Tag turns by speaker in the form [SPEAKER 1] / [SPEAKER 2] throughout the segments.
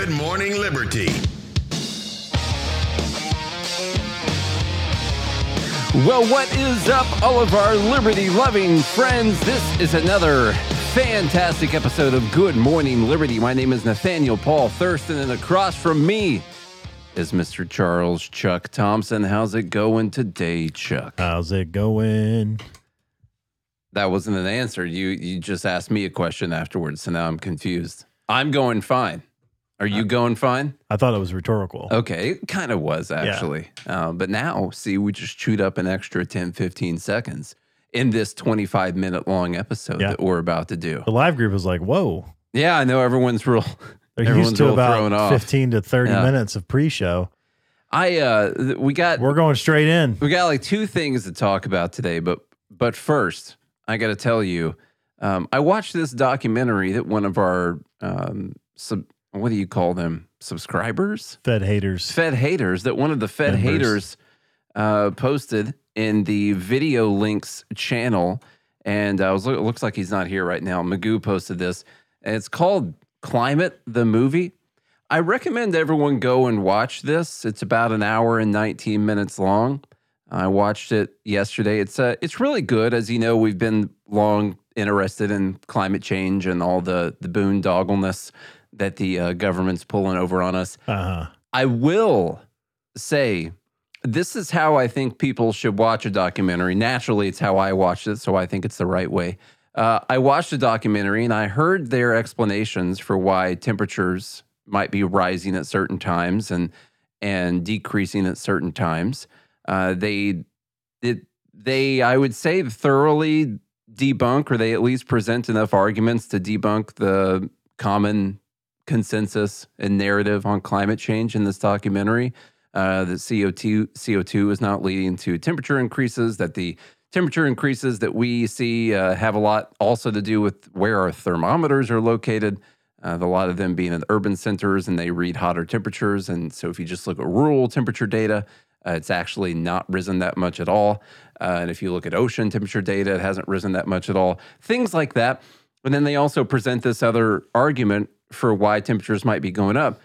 [SPEAKER 1] Good Morning Liberty.
[SPEAKER 2] Well, what is up, all of our liberty-loving friends? This is another fantastic episode of Good Morning Liberty. My name is Nathaniel Paul Thurston, and across from me is Mr. Charles Chuck Thompson. How's it going today, Chuck?
[SPEAKER 3] How's it going?
[SPEAKER 2] That wasn't an answer. You just asked me a question afterwards, so now I'm confused. I'm going fine. Are you going fine?
[SPEAKER 3] I thought it was rhetorical.
[SPEAKER 2] Okay, it kind of was, actually. But now, see, we just chewed up an extra 10, 15 seconds in this 25-minute long episode that we're about to do.
[SPEAKER 3] The live group was like, whoa.
[SPEAKER 2] Yeah, I know everyone's real.
[SPEAKER 3] They're used to about 15 to 30 minutes of pre-show.
[SPEAKER 2] We're
[SPEAKER 3] going straight in.
[SPEAKER 2] We got like two things to talk about today, but first, I got to tell you, I watched this documentary that one of our what do you call them? Subscribers?
[SPEAKER 3] Fed haters.
[SPEAKER 2] That one of the Fed haters posted in the Video Links channel. And it looks like he's not here right now. Magoo posted this. And it's called Climate, the Movie. I recommend everyone go and watch this. It's about an hour and 19 minutes long. I watched it yesterday. It's really good. As you know, we've been long interested in climate change and all the boondoggleness that the government's pulling over on us. I will say this is how I think people should watch a documentary. Naturally, it's how I watched it, so I think it's the right way. I watched a documentary, and I heard their explanations for why temperatures might be rising at certain times and decreasing at certain times. They, I would say, thoroughly debunk, or they at least present enough arguments to debunk the common consensus and narrative on climate change in this documentary. That CO2 is not leading to temperature increases, that the temperature increases that we see have a lot also to do with where our thermometers are located, a lot of them being in urban centers, and they read hotter temperatures. And so if you just look at rural temperature data, it's actually not risen that much at all. And if you look at ocean temperature data, it hasn't risen that much at all. Things like that. And then they also present this other argument for why temperatures might be going up,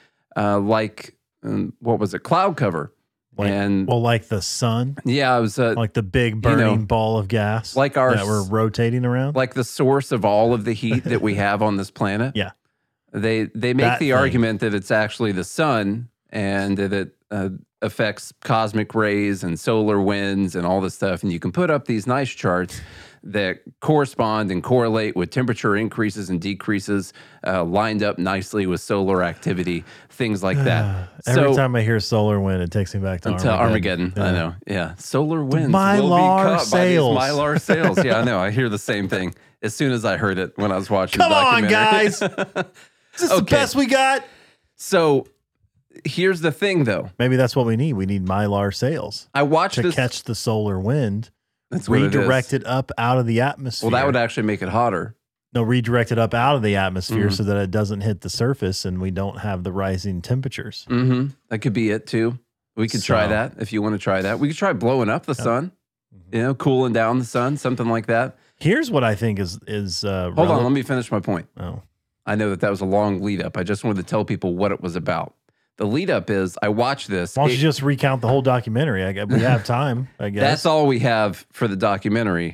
[SPEAKER 2] what was it, cloud cover.
[SPEAKER 3] Like the sun?
[SPEAKER 2] Yeah, it was
[SPEAKER 3] like the big burning ball of gas
[SPEAKER 2] that
[SPEAKER 3] we're rotating around?
[SPEAKER 2] Like the source of all of the heat that we have on this planet.
[SPEAKER 3] Yeah.
[SPEAKER 2] They make the argument that it's actually the sun and that it affects cosmic rays and solar winds and all this stuff. And you can put up these nice charts that correspond and correlate with temperature increases and decreases, lined up nicely with solar activity, things like that.
[SPEAKER 3] Every time I hear solar wind, it takes me back to
[SPEAKER 2] Armageddon. Yeah. I know. Yeah. Solar winds
[SPEAKER 3] Mylar
[SPEAKER 2] will be caught
[SPEAKER 3] sales.
[SPEAKER 2] by these Mylar sales. Yeah, I know. I hear the same thing as soon as I heard it when I was watching the documentary.
[SPEAKER 3] Come on, guys. Is this the best we got?
[SPEAKER 2] So here's the thing, though.
[SPEAKER 3] Maybe that's what we need. We need Mylar sales.
[SPEAKER 2] I watched
[SPEAKER 3] to catch the solar wind.
[SPEAKER 2] That's
[SPEAKER 3] redirect it up out of the atmosphere.
[SPEAKER 2] Well, that would actually make it hotter.
[SPEAKER 3] No, redirect it up out of the atmosphere so that it doesn't hit the surface and we don't have the rising temperatures.
[SPEAKER 2] Mm-hmm. That could be it, too. We could try that if you want to try that. We could try blowing up the sun, cooling down the sun, something like that.
[SPEAKER 3] Here's what I think is
[SPEAKER 2] hold on, let me finish my point.
[SPEAKER 3] Oh.
[SPEAKER 2] I know that was a long lead up. I just wanted to tell people what it was about. The lead up is I watched this.
[SPEAKER 3] Why don't you just recount the whole documentary? We have time, I guess.
[SPEAKER 2] That's all we have for the documentary.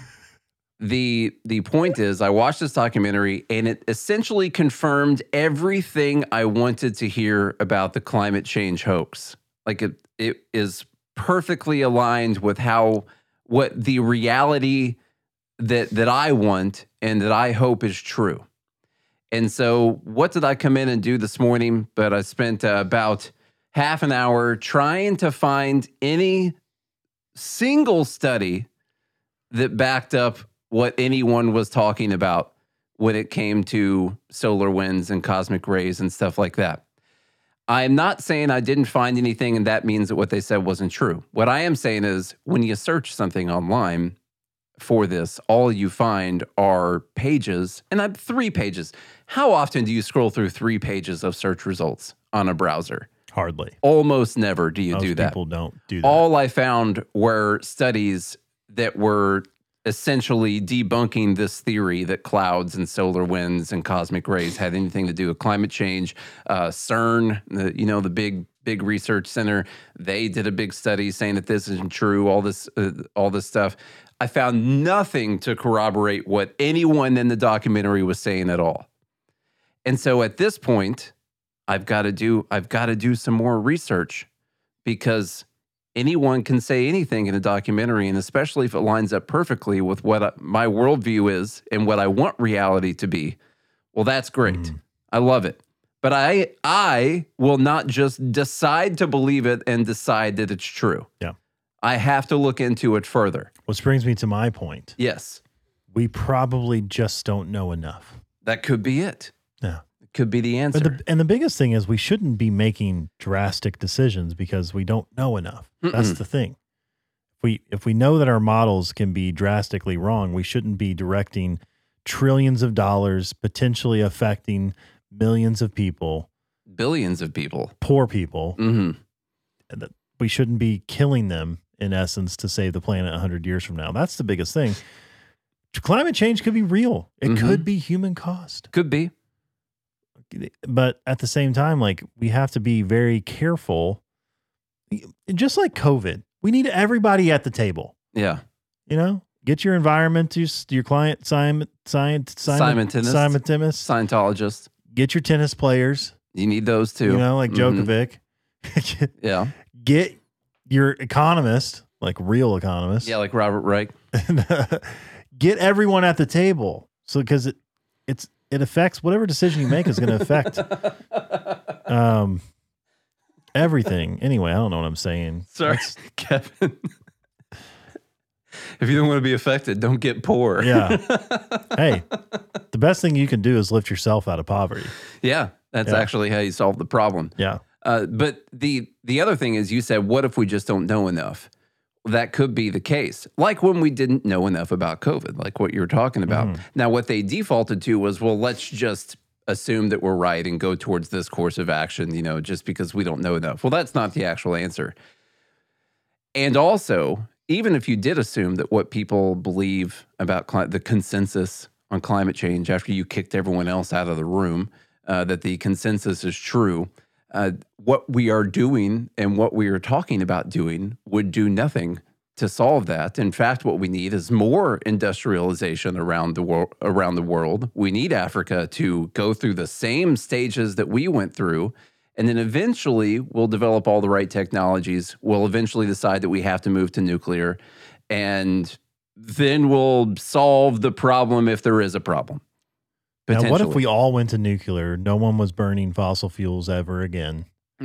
[SPEAKER 2] The point is I watched this documentary and it essentially confirmed everything I wanted to hear about the climate change hoax. Like it is perfectly aligned with what the reality that I want and that I hope is true. And so what did I come in and do this morning? But I spent about half an hour trying to find any single study that backed up what anyone was talking about when it came to solar winds and cosmic rays and stuff like that. I'm not saying I didn't find anything and that means that what they said wasn't true. What I am saying is when you search something online for this, all you find are pages, and 3 pages. How often do you scroll through 3 pages of search results on a browser?
[SPEAKER 3] Hardly.
[SPEAKER 2] Almost never do you
[SPEAKER 3] Most
[SPEAKER 2] do that.
[SPEAKER 3] People don't do that.
[SPEAKER 2] All I found were studies that were essentially debunking this theory that clouds and solar winds and cosmic rays had anything to do with climate change. CERN, the big research center, they did a big study saying that this isn't true. All this stuff. I found nothing to corroborate what anyone in the documentary was saying at all. And so at this point, I've got to do some more research, because anyone can say anything in a documentary, and especially if it lines up perfectly with what my worldview is and what I want reality to be. Well, that's great. I love it. But I will not just decide to believe it and decide that it's true.
[SPEAKER 3] Yeah.
[SPEAKER 2] I have to look into it further.
[SPEAKER 3] Which brings me to my point.
[SPEAKER 2] Yes.
[SPEAKER 3] We probably just don't know enough.
[SPEAKER 2] That could be it.
[SPEAKER 3] Yeah.
[SPEAKER 2] It could be the answer.
[SPEAKER 3] But the biggest thing is we shouldn't be drastic decisions because we don't know enough. That's the thing. If we know that our models can be drastically wrong, we shouldn't be directing trillions of dollars, potentially affecting millions of people.
[SPEAKER 2] Billions of people.
[SPEAKER 3] Poor people.
[SPEAKER 2] Mm-hmm.
[SPEAKER 3] We shouldn't be killing them, in essence, to save the planet 100 years from now. That's the biggest thing. Climate change could be real. It could be human caused.
[SPEAKER 2] Could be.
[SPEAKER 3] But at the same time, like, we have to be very careful. Just like COVID, we need everybody at the table.
[SPEAKER 2] Yeah.
[SPEAKER 3] Get your environmentist, your client, Simon Timmis,
[SPEAKER 2] Scientologist.
[SPEAKER 3] Get your tennis players.
[SPEAKER 2] You need those too.
[SPEAKER 3] Like Djokovic.
[SPEAKER 2] Yeah.
[SPEAKER 3] Get your economist, like real economist.
[SPEAKER 2] Yeah, like Robert Reich.
[SPEAKER 3] Get everyone at the table. So, because it affects whatever decision you make is going to affect everything. Anyway, I don't know what I'm saying.
[SPEAKER 2] Sorry, Kevin. If you don't want to be affected, don't get poor.
[SPEAKER 3] Yeah. Hey, the best thing you can do is lift yourself out of poverty.
[SPEAKER 2] Yeah, that's actually how you solve the problem.
[SPEAKER 3] Yeah.
[SPEAKER 2] But the other thing is, you said, what if we just don't know enough? That could be the case. Like when we didn't know enough about COVID, like what you were talking about. Now, what they defaulted to was, well, let's just assume that we're right and go towards this course of action, just because we don't know enough. Well, that's not the actual answer. And also, even if you did assume that what people believe about the consensus on climate change after you kicked everyone else out of the room, that the consensus is true, what we are doing and what we are talking about doing would do nothing to solve that. In fact, what we need is more industrialization around the world. We need Africa to go through the same stages that we went through, and then eventually we'll develop all the right technologies. We'll eventually decide that we have to move to nuclear, and then we'll solve the problem if there is a problem.
[SPEAKER 3] Now, what if we all went to nuclear? No one was burning fossil fuels ever again.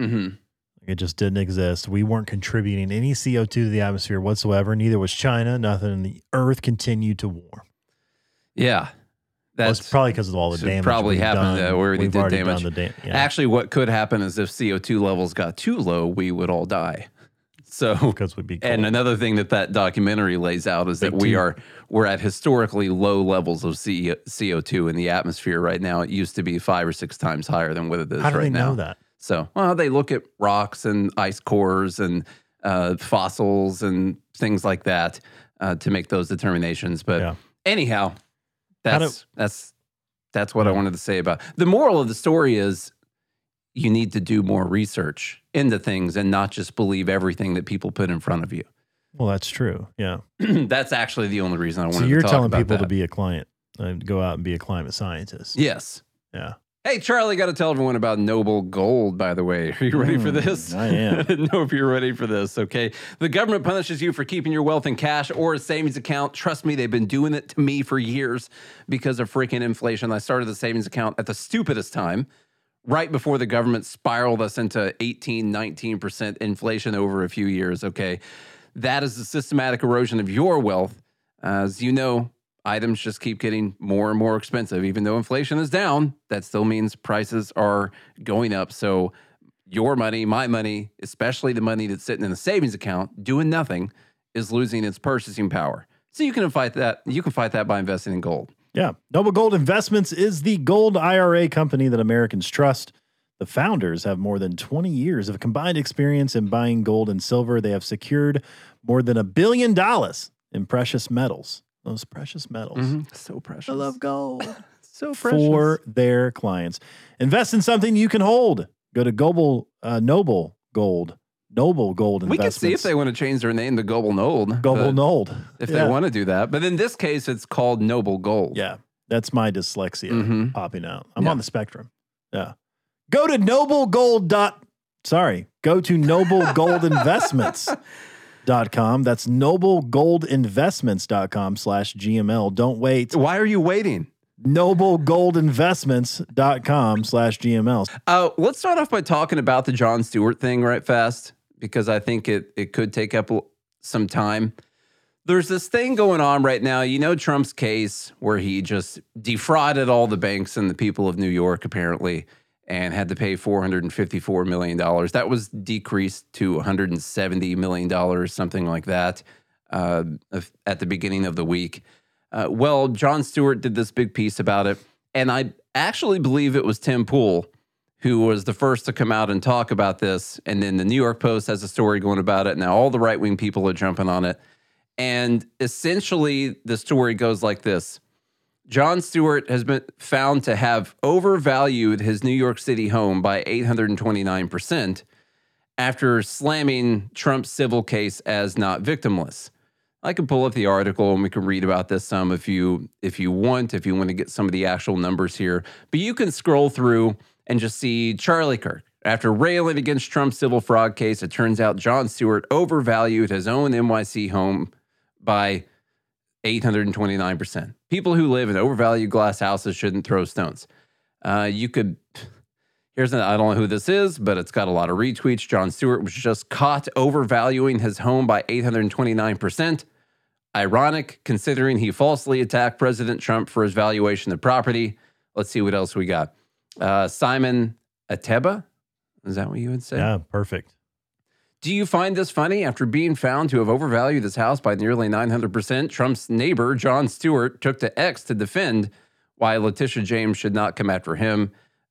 [SPEAKER 3] It just didn't exist. We weren't contributing any CO2 to the atmosphere whatsoever. Neither was China. Nothing. And the Earth continued to warm.
[SPEAKER 2] Yeah.
[SPEAKER 3] That's probably because of all the damage.
[SPEAKER 2] Probably happened. We already did damage.
[SPEAKER 3] Yeah.
[SPEAKER 2] Actually, what could happen is if CO2 levels got too low, we would all die. So,
[SPEAKER 3] because we'd be cold.
[SPEAKER 2] And another thing that documentary lays out is that we're at historically low levels of CO2 in the atmosphere right now. It used to be 5 or 6 times higher than what it is right now.
[SPEAKER 3] How do they know that?
[SPEAKER 2] So, well, they look at rocks and ice cores and fossils and things like that to make those determinations. But anyhow, that's what I wanted to say about the moral of the story is you need to do more research into things and not just believe everything that people put in front of you.
[SPEAKER 3] Well, that's true. Yeah.
[SPEAKER 2] That's actually the only reason I wanted to talk about that.
[SPEAKER 3] So you're telling people to be a client, go out and be a climate scientist.
[SPEAKER 2] Yes.
[SPEAKER 3] Yeah.
[SPEAKER 2] Hey, Charlie, got to tell everyone about Noble Gold, by the way. Are you ready for this?
[SPEAKER 3] I am.
[SPEAKER 2] I didn't know if you're ready for this, okay? The government punishes you for keeping your wealth in cash or a savings account. Trust me, they've been doing it to me for years because of freaking inflation. I started the savings account at the stupidest time, right before the government spiraled us into 18, 19% inflation over a few years, okay? That is the systematic erosion of your wealth. As you know, items just keep getting more and more expensive. Even though inflation is down, that still means prices are going up. So your money, my money, especially the money that's sitting in a savings account, doing nothing, is losing its purchasing power. So you can fight that. You can fight that by investing in gold.
[SPEAKER 3] Yeah. Noble Gold Investments is the gold IRA company that Americans trust. The founders have more than 20 years of combined experience in buying gold and silver. They have secured more than $1 billion in precious metals. those precious metals.
[SPEAKER 2] So precious.
[SPEAKER 3] I love gold.
[SPEAKER 2] So precious.
[SPEAKER 3] For their clients. Invest in something you can hold. Go to Noble Gold Investments.
[SPEAKER 2] We can see if they want to change their name to Global Nold.
[SPEAKER 3] Nold.
[SPEAKER 2] If they want to do that. But in this case, it's called Noble Gold.
[SPEAKER 3] Yeah. That's my dyslexia popping out. I'm on the spectrum. Yeah. Go to noblegoldinvestments.com. That's noblegoldinvestments.com/GML. Don't wait.
[SPEAKER 2] Why are you waiting?
[SPEAKER 3] noblegoldinvestments.com/GML.
[SPEAKER 2] Let's start off by talking about the Jon Stewart thing right fast, because I think it could take up some time. There's this thing going on right now. You know, Trump's case where he just defrauded all the banks and the people of New York, apparently, and had to pay $454 million. That was decreased to $170 million, something like that, at the beginning of the week. Well, Jon Stewart did this big piece about it, and I actually believe it was Tim Pool who was the first to come out and talk about this, and then the New York Post has a story going about it. Now all the right-wing people are jumping on it, and essentially the story goes like this. Jon Stewart has been found to have overvalued his New York City home by 829% after slamming Trump's civil case as not victimless. I can pull up the article and we can read about this some if you want to get some of the actual numbers here. But you can scroll through and just see Charlie Kirk. After railing against Trump's civil fraud case, it turns out Jon Stewart overvalued his own NYC home by 829%. People who live in overvalued glass houses shouldn't throw stones. I don't know who this is, but it's got a lot of retweets. Jon Stewart was just caught overvaluing his home by 829%. Ironic, considering he falsely attacked President Trump for his valuation of property. Let's see what else we got. Simon Ateba? Is that what you would say?
[SPEAKER 3] Yeah, perfect.
[SPEAKER 2] Do you find this funny? After being found to have overvalued his house by nearly 900%, Trump's neighbor, Jon Stewart, took to X to defend why Letitia James should not come after him.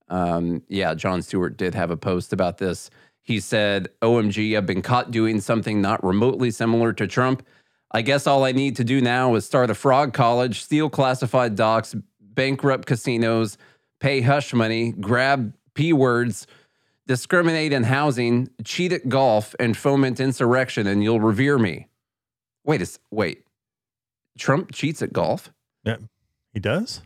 [SPEAKER 2] Jon Stewart did have a post about this. He said, OMG, I've been caught doing something not remotely similar to Trump. I guess all I need to do now is start a fraud college, steal classified docs, bankrupt casinos, pay hush money, grab P words, discriminate in housing, cheat at golf, and foment insurrection, and you'll revere me. Wait. Trump cheats at golf?
[SPEAKER 3] Yeah, he does?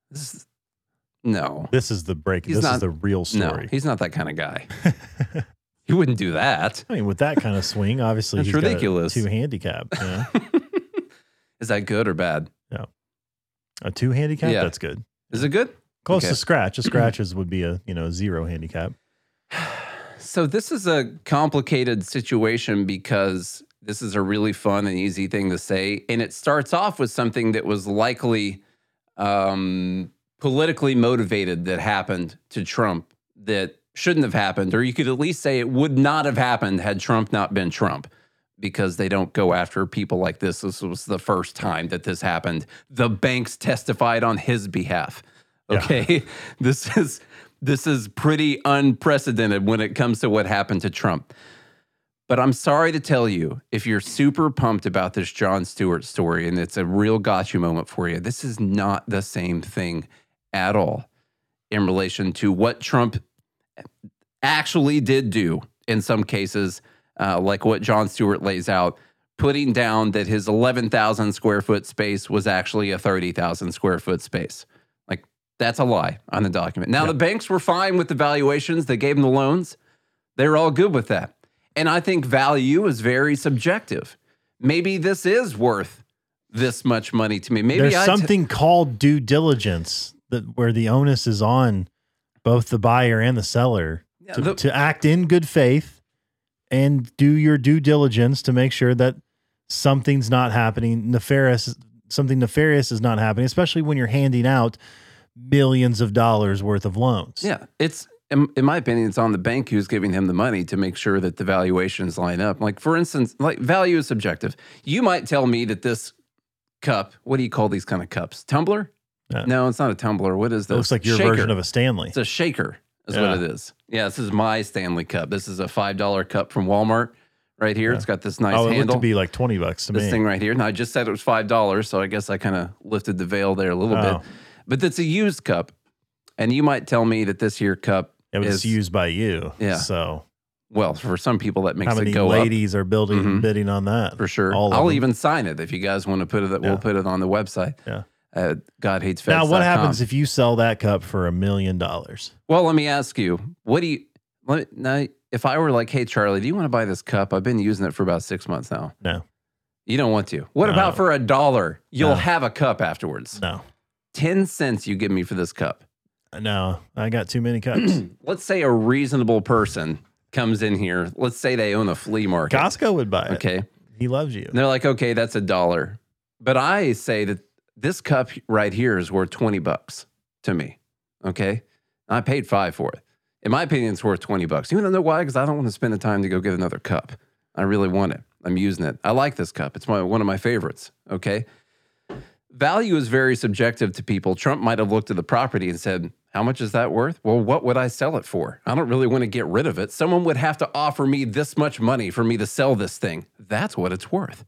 [SPEAKER 2] No.
[SPEAKER 3] This is the break. This is the real story.
[SPEAKER 2] No, he's not that kind of guy. He wouldn't do that.
[SPEAKER 3] I mean, with that kind of swing, obviously
[SPEAKER 2] That's
[SPEAKER 3] he's
[SPEAKER 2] ridiculous.
[SPEAKER 3] got a 2 handicap. You know?
[SPEAKER 2] Is that good or bad?
[SPEAKER 3] No. A 2 handicap?
[SPEAKER 2] Yeah.
[SPEAKER 3] That's good.
[SPEAKER 2] Is it good?
[SPEAKER 3] Close to scratch. A scratches would be a 0 handicap.
[SPEAKER 2] So this is a complicated situation because this is a really fun and easy thing to say. And it starts off with something that was likely politically motivated that happened to Trump that shouldn't have happened, or you could at least say it would not have happened had Trump not been Trump, because they don't go after people like this. This was the first time that this happened. The banks testified on his behalf. Okay. Yeah. This is pretty unprecedented when it comes to what happened to Trump. But I'm sorry to tell you, if you're super pumped about this Jon Stewart story and it's a real gotcha moment for you, this is not the same thing at all in relation to what Trump actually did do in some cases, like what Jon Stewart lays out, putting down that his 11,000 square foot space was actually a 30,000 square foot space. Like, that's a lie on the document. Now, The banks were fine with the valuations. They gave them the loans. They were all good with that. And I think value is very subjective. Maybe this is worth this much money to me. Maybe
[SPEAKER 3] there's something called due diligence where the onus is on both the buyer and the seller to act in good faith and do your due diligence to make sure that something's not happening something nefarious is not happening, especially when you're handing out millions of dollars worth of loans.
[SPEAKER 2] Yeah, it's in my opinion, it's on the bank who's giving him the money to make sure that the valuations line up. Like, for instance, like, value is subjective. You might tell me that this cup, what do you call these kind of cups? Tumbler? No, it's not a tumbler. What is this?
[SPEAKER 3] It looks like your version of a Stanley.
[SPEAKER 2] It's a shaker is what it is. Yeah, this is my Stanley cup. This is a $5 cup from Walmart, right here.
[SPEAKER 3] Yeah.
[SPEAKER 2] It's got this nice
[SPEAKER 3] Oh, it looked
[SPEAKER 2] handle.
[SPEAKER 3] to be like $20 to
[SPEAKER 2] This
[SPEAKER 3] me.
[SPEAKER 2] thing right here. Now, I just said it was $5, so I guess I kind of lifted the veil there a little bit. But it's a used cup. And you might tell me that this here cup
[SPEAKER 3] It was used by you.
[SPEAKER 2] Yeah.
[SPEAKER 3] So
[SPEAKER 2] well, for some people that makes
[SPEAKER 3] how many
[SPEAKER 2] it go
[SPEAKER 3] ladies are
[SPEAKER 2] Mhm.
[SPEAKER 3] bidding on that?
[SPEAKER 2] up for sure.
[SPEAKER 3] All of
[SPEAKER 2] I'll
[SPEAKER 3] them.
[SPEAKER 2] even sign it if you guys want to put it.
[SPEAKER 3] Yeah.
[SPEAKER 2] We'll put it on the website.
[SPEAKER 3] Yeah.
[SPEAKER 2] GodHatesFeds.com.
[SPEAKER 3] Now, what happens if you sell that cup for $1 million?
[SPEAKER 2] Well, let me ask you. What do you? Now, if I were like, hey, Charlie, do you want to buy this cup? I've been using it for about 6 months now.
[SPEAKER 3] No,
[SPEAKER 2] You don't want to. What
[SPEAKER 3] No.
[SPEAKER 2] about for $1? You'll
[SPEAKER 3] No.
[SPEAKER 2] have a cup afterwards.
[SPEAKER 3] no,
[SPEAKER 2] 10 cents you give me for this cup.
[SPEAKER 3] no. I got too many cups.
[SPEAKER 2] Let's say a reasonable person comes in here. Let's say they own a flea market.
[SPEAKER 3] Costco would buy it.
[SPEAKER 2] Okay.
[SPEAKER 3] He loves you.
[SPEAKER 2] And they're like, okay, that's $1. But I say that this cup right here is worth $20 to me. Okay. I paid $5 for it. In my opinion, it's worth $20. You want to know why? Because I don't want to spend the time to go get another cup. I really want it. I'm using it. I like this cup. It's one of my favorites. Okay. Value is very subjective to people. Trump might have looked at the property and said, how much is that worth? Well, what would I sell it for? I don't really want to get rid of it. Someone would have to offer me this much money for me to sell this thing. That's what it's worth,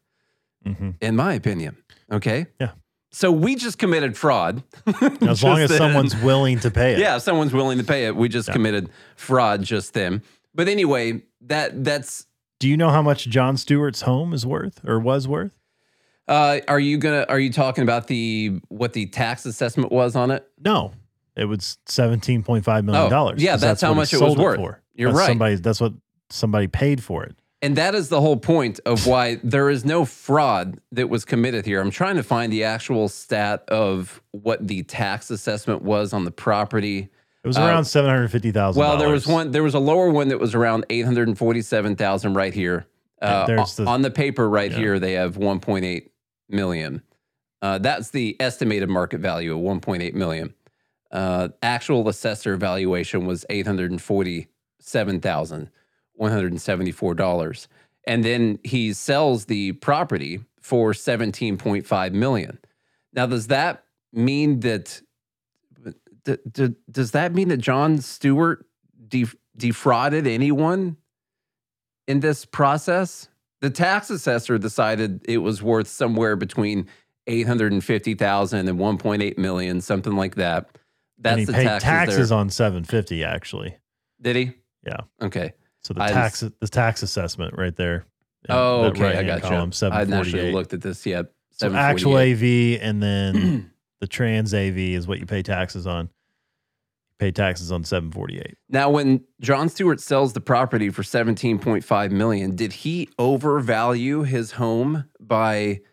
[SPEAKER 2] in my opinion. Okay.
[SPEAKER 3] Yeah.
[SPEAKER 2] So we just committed fraud.
[SPEAKER 3] As long as
[SPEAKER 2] then.
[SPEAKER 3] someone's willing to pay it.
[SPEAKER 2] Yeah, if someone's willing to pay it. We just committed fraud just then. But anyway, that's.
[SPEAKER 3] Do you know how much Jon Stewart's home is worth or was worth?
[SPEAKER 2] Are you talking about what the tax assessment was on it?
[SPEAKER 3] No, it was $17.5 million.
[SPEAKER 2] Oh, yeah, that's how
[SPEAKER 3] what he
[SPEAKER 2] much it was
[SPEAKER 3] sold
[SPEAKER 2] worth.
[SPEAKER 3] For.
[SPEAKER 2] You're right.
[SPEAKER 3] That's what somebody paid for it.
[SPEAKER 2] And that is the whole point of why there is no fraud that was committed here. I'm trying to find the actual stat of what the tax assessment was on the property.
[SPEAKER 3] It was around $750,000.
[SPEAKER 2] Well, there was a lower one that was around $847,000 right here. On the paper right here, they have 1.8 million. That's the estimated market value of 1.8 million. Actual assessor valuation was $847,174. And then he sells the property for $17.5 million. Now, does that mean that Jon Stewart defrauded anyone in this process? The tax assessor decided it was worth somewhere between $850,000 and $1.8 million, something like that. That's
[SPEAKER 3] and he
[SPEAKER 2] the
[SPEAKER 3] paid taxes on $750,000 actually.
[SPEAKER 2] Did he?
[SPEAKER 3] Yeah.
[SPEAKER 2] Okay.
[SPEAKER 3] So the tax assessment right there.
[SPEAKER 2] Oh, okay. I
[SPEAKER 3] got
[SPEAKER 2] got you. I hadn't actually looked at this yet.
[SPEAKER 3] So actual AV and then the trans AV is what you pay taxes on. Pay taxes on $748,000.
[SPEAKER 2] Now, when Jon Stewart sells the property for $17.5 million, did he overvalue his home by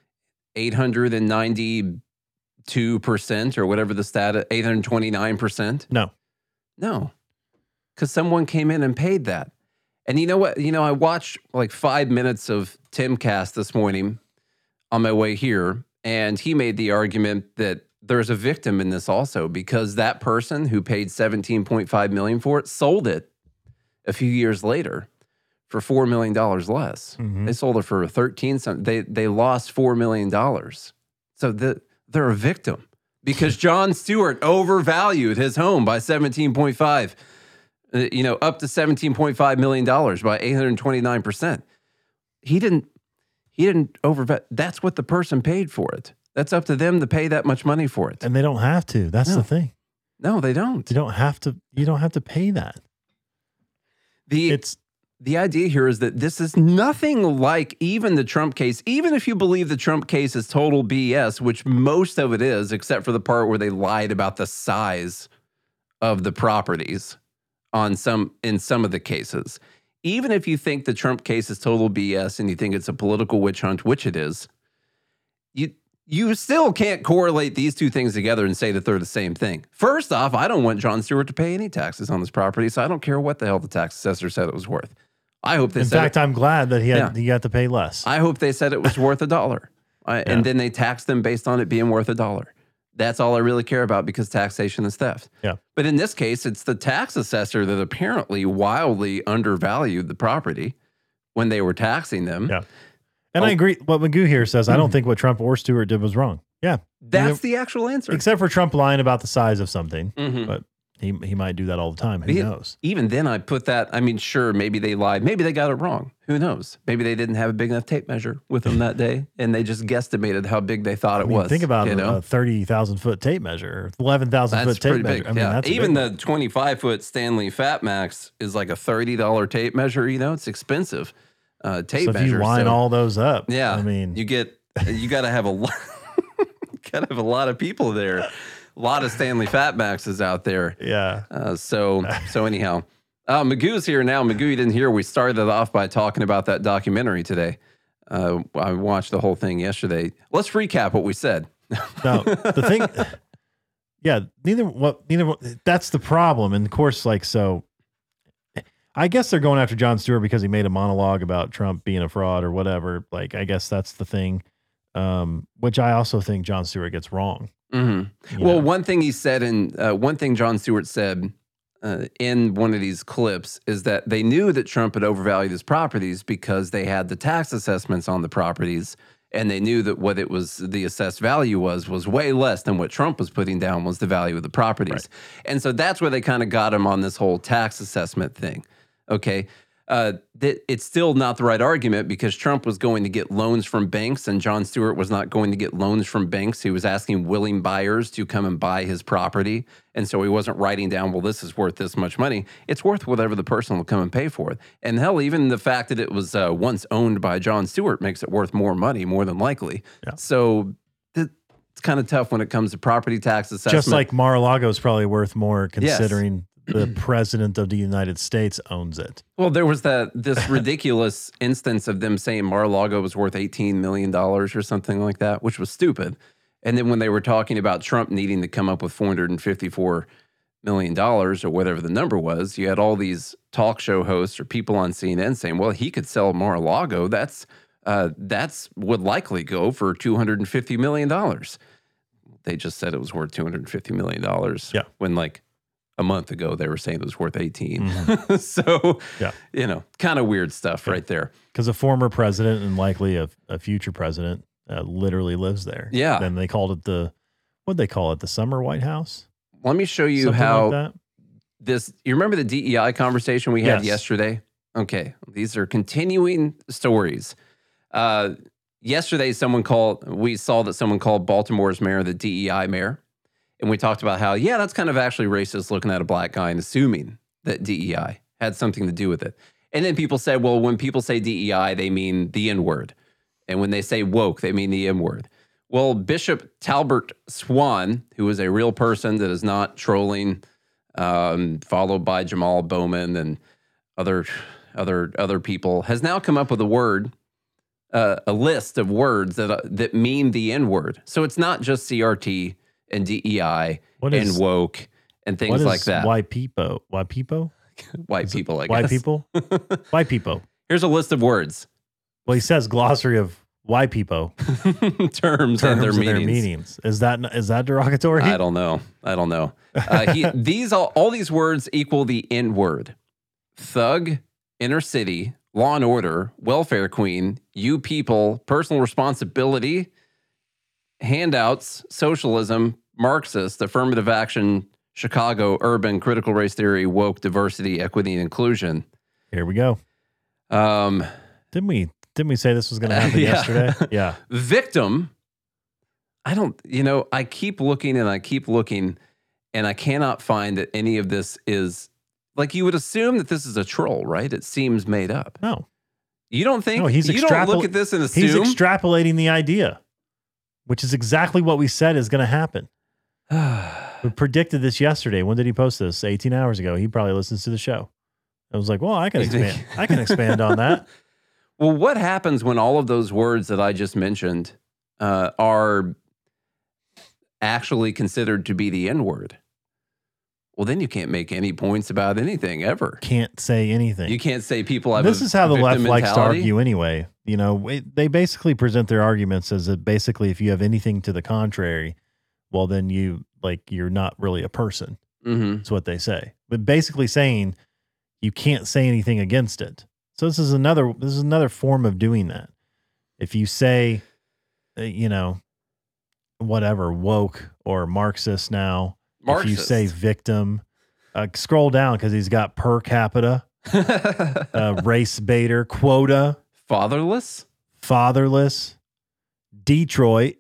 [SPEAKER 2] 892% or whatever the stat, 829%? No, because someone came in and paid that. And you know what? I watched like 5 minutes of Timcast this morning on my way here, and he made the argument that there's a victim in this also, because that person who paid $17.5 million for it sold it a few years later for $4 million less.
[SPEAKER 3] Mm-hmm.
[SPEAKER 2] They sold it for 13 something. They lost $4 million. So they're a victim because Jon Stewart overvalued his home by 17.5, up to $17.5 million by 829%. He didn't overvalue. That's what the person paid for it. That's up to them to pay that much money for it.
[SPEAKER 3] And they don't have to. That's the thing.
[SPEAKER 2] No, they don't.
[SPEAKER 3] You don't have to pay that.
[SPEAKER 2] The idea here is that this is nothing like even the Trump case. Even if you believe the Trump case is total BS, which most of it is, except for the part where they lied about the size of the properties in some of the cases. Even if you think the Trump case is total BS and you think it's a political witch hunt, which it is, you still can't correlate these two things together and say that they're the same thing. First off, I don't want Jon Stewart to pay any taxes on this property, so I don't care what the hell the tax assessor said it was worth. I hope they
[SPEAKER 3] In fact, I'm glad that he got to pay less.
[SPEAKER 2] I hope they said it was worth $1. And then they taxed them based on it being worth $1. That's all I really care about because taxation is theft.
[SPEAKER 3] Yeah.
[SPEAKER 2] But in this case, it's the tax assessor that apparently wildly undervalued the property when they were taxing them.
[SPEAKER 3] Yeah. And I agree. What Magoo here says, I don't think what Trump or Stewart did was wrong. Yeah.
[SPEAKER 2] That's the actual answer.
[SPEAKER 3] Except for Trump lying about the size of something.
[SPEAKER 2] Mm-hmm.
[SPEAKER 3] But He might do that all the time. Who knows?
[SPEAKER 2] Even then, I put that. I mean, sure, maybe they lied. Maybe they got it wrong. Who knows? Maybe they didn't have a big enough tape measure with them that day, and they just guesstimated how big they thought it was.
[SPEAKER 3] Think about a 30,000-foot tape measure, 11,000-foot tape measure.
[SPEAKER 2] Big.
[SPEAKER 3] I mean, that's
[SPEAKER 2] even the 25-foot Stanley Fat Max is like a $30 tape measure. It's expensive tape measure.
[SPEAKER 3] So if you line all those up,
[SPEAKER 2] yeah,
[SPEAKER 3] I mean,
[SPEAKER 2] you got to have a lot. Got to have a lot of people there. A lot of Stanley Fat Maxes out there.
[SPEAKER 3] Yeah.
[SPEAKER 2] So anyhow, Magoo's here now. Magoo, you didn't hear. We started off by talking about that documentary today. I watched the whole thing yesterday. Let's recap what we said.
[SPEAKER 3] No, the thing, yeah, neither. That's the problem. And of course, I guess they're going after Jon Stewart because he made a monologue about Trump being a fraud or whatever. Like, I guess that's the thing. Which I also think Jon Stewart gets wrong.
[SPEAKER 2] Mm-hmm. Well, one thing he said, one thing Jon Stewart said in one of these clips is that they knew that Trump had overvalued his properties because they had the tax assessments on the properties, and they knew that what it was, the assessed value was way less than what Trump was putting down was the value of the properties. Right. And so that's where they kind of got him on this whole tax assessment thing. Okay. That it's still not the right argument because Trump was going to get loans from banks and Jon Stewart was not going to get loans from banks. He was asking willing buyers to come and buy his property. And so he wasn't writing down, well, this is worth this much money. It's worth whatever the person will come and pay for it. And hell, even the fact that it was once owned by Jon Stewart makes it worth more money, more than likely. Yeah. So it's kind of tough when it comes to property tax assessment.
[SPEAKER 3] Just like Mar-a-Lago is probably worth more considering... Yes. The president of the United States owns it.
[SPEAKER 2] Well, there was this ridiculous instance of them saying Mar-a-Lago was worth $18 million or something like that, which was stupid. And then when they were talking about Trump needing to come up with $454 million or whatever the number was, you had all these talk show hosts or people on CNN saying, well, he could sell Mar-a-Lago. That's would likely go for $250 million. They just said it was worth $250 million.
[SPEAKER 3] Yeah.
[SPEAKER 2] When a month ago, they were saying it was worth 18. Mm-hmm. So, yeah. Kind of weird stuff right there.
[SPEAKER 3] Because a former president and likely a future president literally lives there.
[SPEAKER 2] Yeah.
[SPEAKER 3] Then they called it what'd they call it? The summer White House?
[SPEAKER 2] Let me show you
[SPEAKER 3] Something
[SPEAKER 2] how
[SPEAKER 3] like that?
[SPEAKER 2] you remember the DEI conversation we had yesterday? Okay. These are continuing stories. Yesterday, we saw that someone called Baltimore's mayor the DEI mayor. And we talked about how, that's kind of actually racist looking at a black guy and assuming that DEI had something to do with it. And then people said, well, when people say DEI, they mean the N-word. And when they say woke, they mean the M-word. Well, Bishop Talbert Swan, who is a real person that is not trolling, followed by Jamal Bowman and other people, has now come up with a list of words that mean the N-word. So it's not just CRT and DEI and woke and things like that.
[SPEAKER 3] White people? White people?
[SPEAKER 2] White people, I guess.
[SPEAKER 3] White people? White people.
[SPEAKER 2] Here's a list of words.
[SPEAKER 3] Well, he says glossary of white people.
[SPEAKER 2] terms and their
[SPEAKER 3] meanings. Is that derogatory?
[SPEAKER 2] I don't know. All these words equal the N word. Thug, inner city, law and order, welfare queen, you people, personal responsibility, handouts, socialism, Marxist, affirmative action, Chicago, urban, critical race theory, woke, diversity, equity, and inclusion.
[SPEAKER 3] Here we go. Didn't we say this was going to happen yesterday? Yeah.
[SPEAKER 2] Victim. I keep looking and I cannot find that any of this is you would assume that this is a troll, right? It seems made up.
[SPEAKER 3] No.
[SPEAKER 2] You don't think? No, you don't look at this and assume?
[SPEAKER 3] He's extrapolating the idea, which is exactly what we said is going to happen. We predicted this yesterday. When did he post this? 18 hours ago. He probably listens to the show. I was like, well, I can expand. I can expand on that.
[SPEAKER 2] Well, what happens when all of those words that I just mentioned are actually considered to be the N-word? Well, then you can't make any points about anything ever.
[SPEAKER 3] Can't say anything.
[SPEAKER 2] You can't say people have
[SPEAKER 3] This is how the left likes to argue anyway. They basically present their arguments as that basically if you have anything to the contrary, well, then you're not really a person.
[SPEAKER 2] Mm-hmm.
[SPEAKER 3] That's what they say. But basically saying you can't say anything against it. So this is another form of doing that. If you say, whatever, woke or Marxist now, if you say victim, Scroll down because he's got per capita, race baiter, quota,
[SPEAKER 2] Fatherless,
[SPEAKER 3] Detroit,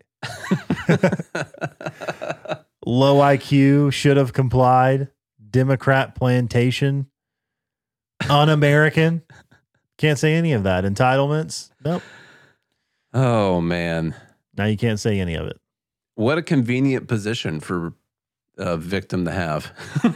[SPEAKER 3] low IQ, should have complied, Democrat plantation, un-American. Can't say any of that. Entitlements? Nope.
[SPEAKER 2] Oh, man.
[SPEAKER 3] Now you can't say any of it.
[SPEAKER 2] What a convenient position for a victim to have.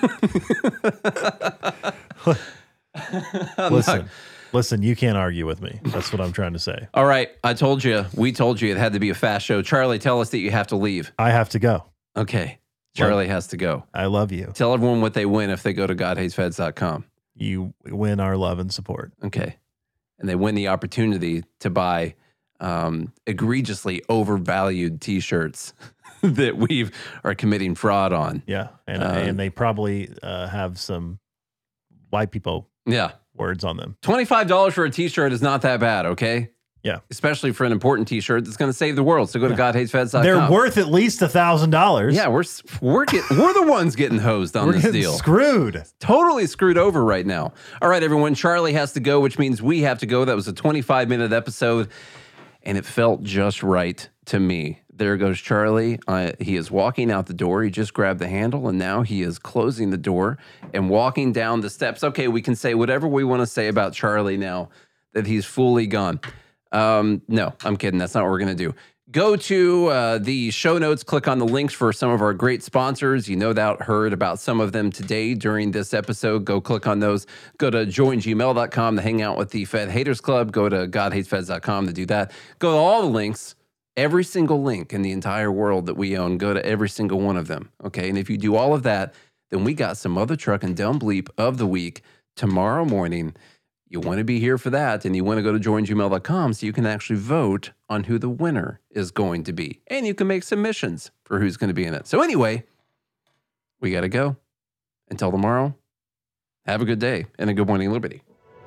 [SPEAKER 3] Listen, you can't argue with me. That's what I'm trying to say.
[SPEAKER 2] All right. We told you it had to be a fast show. Charlie, tell us that you have to leave.
[SPEAKER 3] I have to go.
[SPEAKER 2] Okay. Charlie has to go.
[SPEAKER 3] I love you.
[SPEAKER 2] Tell everyone what they win if they go to GodHatesFeds.com.
[SPEAKER 3] You win our love and support.
[SPEAKER 2] Okay. And they win the opportunity to buy egregiously overvalued T-shirts that we are committing fraud on.
[SPEAKER 3] Yeah. And they probably have some white people words on them.
[SPEAKER 2] $25 for a T-shirt is not that bad, okay?
[SPEAKER 3] Yeah.
[SPEAKER 2] Especially for an important T-shirt that's going to save the world. So go to GodHatesFeds.com.
[SPEAKER 3] They're worth at least $1,000.
[SPEAKER 2] Yeah, we're the ones getting hosed on this deal.
[SPEAKER 3] Screwed.
[SPEAKER 2] Totally screwed over right now. All right, everyone. Charlie has to go, which means we have to go. That was a 25-minute episode, and it felt just right to me. There goes Charlie. He is walking out the door. He just grabbed the handle, and now he is closing the door and walking down the steps. Okay, we can say whatever we want to say about Charlie now that he's fully gone. No, I'm kidding. That's not what we're going to do. Go to the show notes, click on the links for some of our great sponsors. You no doubt heard about some of them today during this episode. Go click on those. Go to joingmail.com to hang out with the Fed Haters Club. Go to godhatesfeds.com to do that. Go to all the links, every single link in the entire world that we own. Go to every single one of them. Okay. And if you do all of that, then we got some other truck and dumb bleep of the week tomorrow morning. You want to be here for that, and you want to go to joingmail.com so you can actually vote on who the winner is going to be. And you can make submissions for who's going to be in it. So anyway, we got to go. Until tomorrow, have a good day and a good morning, Liberty.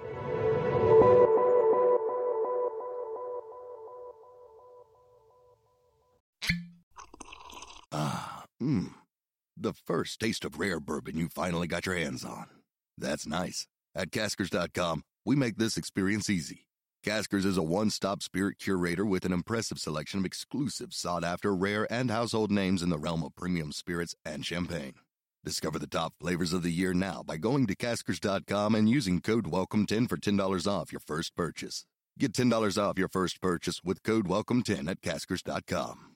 [SPEAKER 1] The first taste of rare bourbon you finally got your hands on. That's nice. At Caskers.com, we make this experience easy. Caskers is a one-stop spirit curator with an impressive selection of exclusive, sought-after, rare, and household names in the realm of premium spirits and champagne. Discover the top flavors of the year now by going to Caskers.com and using code WELCOME10 for $10 off your first purchase. Get $10 off your first purchase with code WELCOME10 at Caskers.com.